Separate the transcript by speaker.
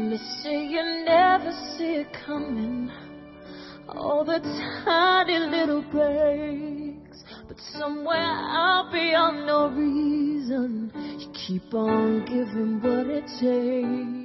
Speaker 1: They say you never see it coming, all the tiny little breaks, but somewhere out beyond no reason, you keep on giving what it takes.